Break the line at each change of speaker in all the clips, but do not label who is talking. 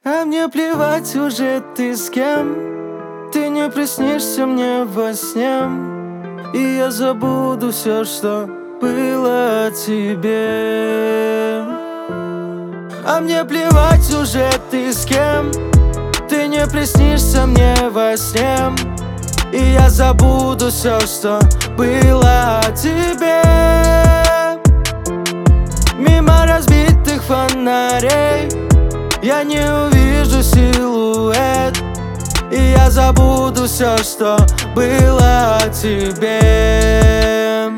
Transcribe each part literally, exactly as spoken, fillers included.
А мне плевать уже ты с кем. Ты не приснишься мне во сне, и я забуду все, что было о тебе. А мне плевать уже ты с кем. Ты не приснишься мне во сне, и я забуду все, что было о тебе. Мимо разбитых фонарей я не увижу силуэт, и я забуду все, что было о тебе.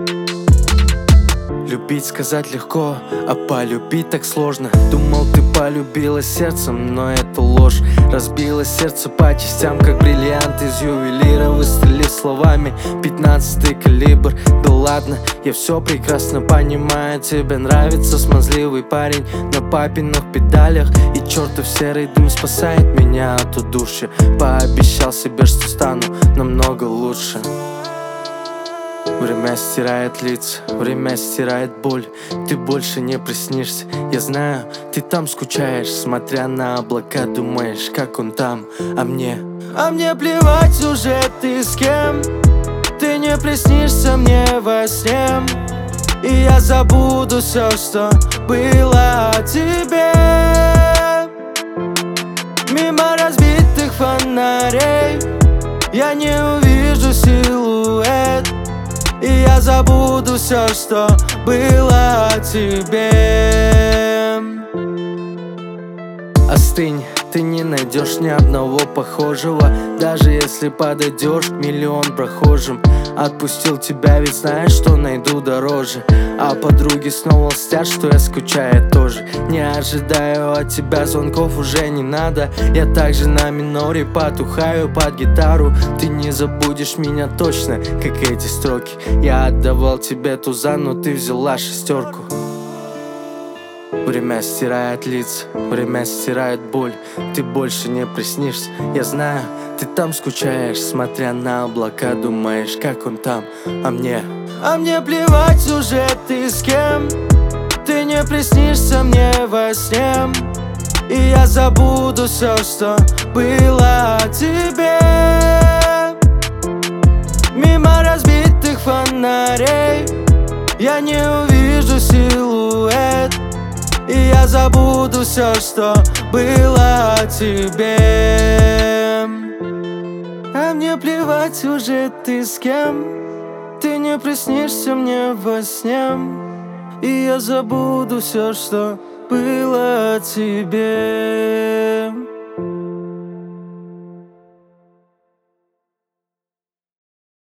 Любить сказать легко, а полюбить так сложно. Думал, ты полюбила сердцем, но это ложь. Разбило сердце по частям, как бриллиант из ювелира. Выстрелив словами пятнадцатый калибр. Да ладно, я все прекрасно понимаю. Тебе нравится смазливый парень на папиных педалях, и чертов серый дым спасает меня от удушья. Пообещал себе, что стану намного лучше. Время стирает лица, время стирает боль. Ты больше не приснишься, я знаю, ты там скучаешь. Смотря на облака, думаешь, как он там, а мне А мне плевать уже ты с кем. Ты не приснишься мне во сне, и я забуду все, что было о тебе. Мимо разбитых фонарей я не увижу силуэт, и я забуду все, что было о тебе. Остынь, ты не найдешь ни одного похожего, даже если подойдешь к миллион прохожим. Отпустил тебя, ведь знаешь, что найду дороже. А подруги снова льстят, что я скучаю тоже. Не ожидаю от тебя звонков, уже не надо. Я также на миноре потухаю под гитару. Ты не забудешь меня точно, как эти строки. Я отдавал тебе туза, но ты взяла шестерку. Время стирает лица, время стирает боль. Ты больше не приснишься, я знаю, ты там скучаешь. Смотря на облака, думаешь, как он там, а мне А мне плевать уже ты с кем. Ты не приснишься мне во сне, и я забуду все, что было о тебе. Мимо разбитых фонарей я не увижу силуэт, и я забуду все, что было о тебе. А мне плевать уже ты с кем. Ты не приснишься мне во сне, и я забуду все, что было о тебе.